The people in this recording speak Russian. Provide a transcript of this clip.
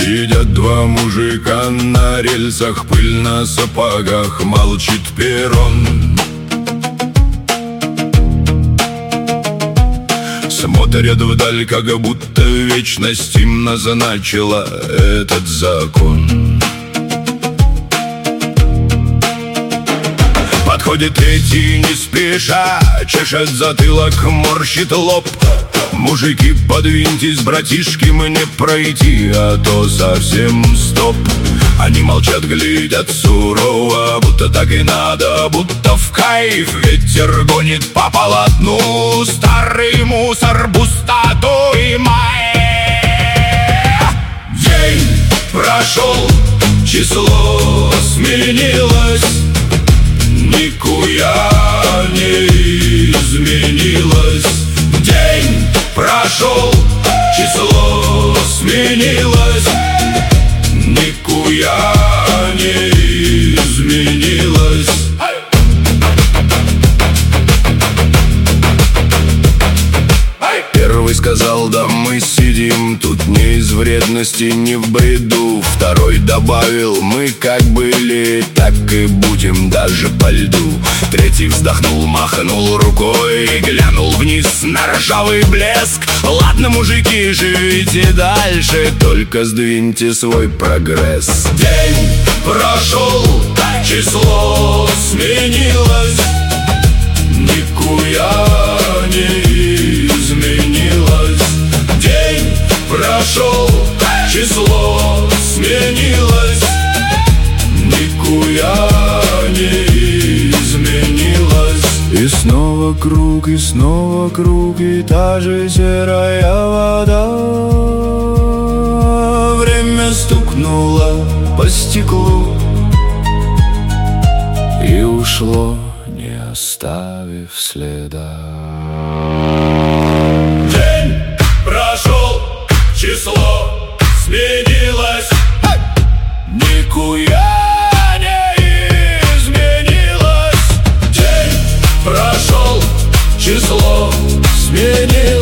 Сидят два мужика на рельсах, пыль на сапогах, молчит перрон. Смотрят вдаль, как будто вечность им назначила этот закон. Подходит третий не спеша, чешет затылок, морщит лоб. Мужики, подвиньтесь, братишки, мне пройти, а то совсем стоп. Они молчат, глядят сурово, будто так и надо, будто в кайф. Ветер гонит по полотну старый мусор, пустоту и май. День прошел, число сменилось, никуя не изменилось. День прошел, число сменилось, никуя не изменилось. Первый сказал: да мы сидим тут не из вредности, не в бреду. Второй добавил: мы как были, так и будем даже по льду. Третий вздохнул, махнул рукой и глянул вниз на ржавый блеск. Ладно, мужики, живите дальше, только сдвиньте свой прогресс. День прошел, число сменилось, никуя не изменилось. День прошел, число сменилось, никуя не изменилось. И снова круг, и та же серая вода. Время стукнуло по стеклу и ушло, не оставив следа. День прошел, число сменилось, никуя не изменилось. День прошел, число сменилось.